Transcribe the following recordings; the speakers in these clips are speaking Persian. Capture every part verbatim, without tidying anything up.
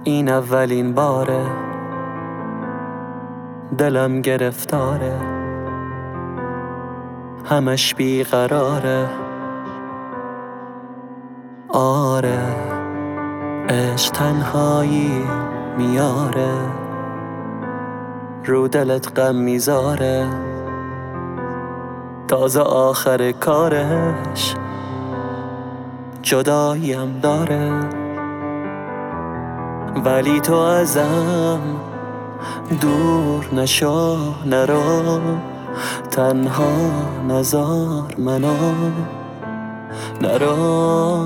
این اولین باره دلم گرفتاره، همش بیقراره. آره عشق تنهایی میاره، رو دلت غم میذاره. تازه آخر کارش جداییم داره، ولی تو ازم دور نشو، نرو، تنها نذار منو، نرو.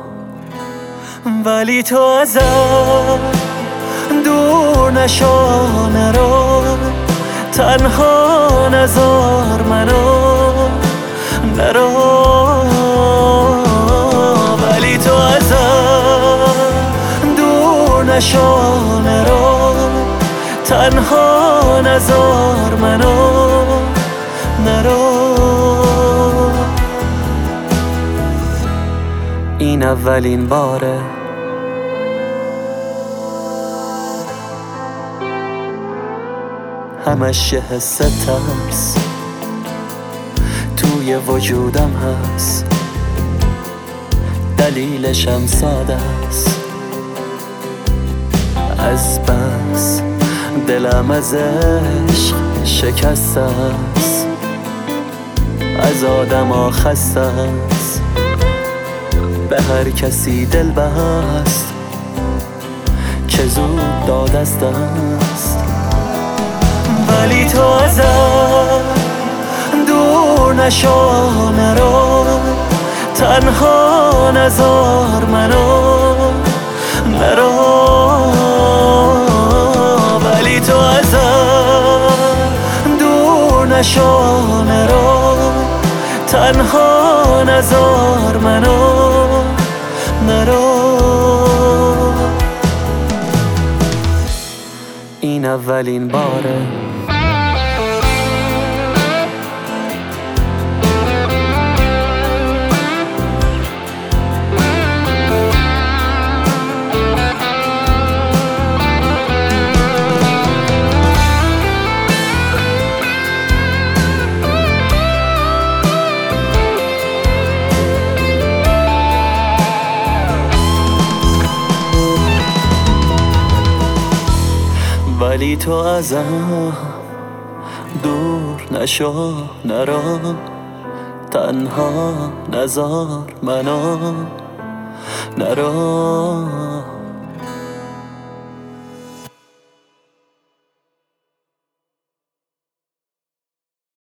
ولی تو ازم دور نشو، نرو، تنها نذار منو، نرو. ولی تو ازم دور نشو، نرو، تنها نذار منو، نرو. این اولین باره همش یه حس ترس توی وجودم هست، دلیلشم ساده است. از بس دلم از عشق شکسته است، از آدم ها خسته است، به هر کسی دل بست که زود داد از دست. ولی تو ازم دور نشو، نرو، تنها نذار منو، نرو. ولی تو ازم دور نشو، نرو، تنها نذار منو، نرو. این اولین باره ولی تو ازم دور نشو، نرو، تنها نذار منو، نرو.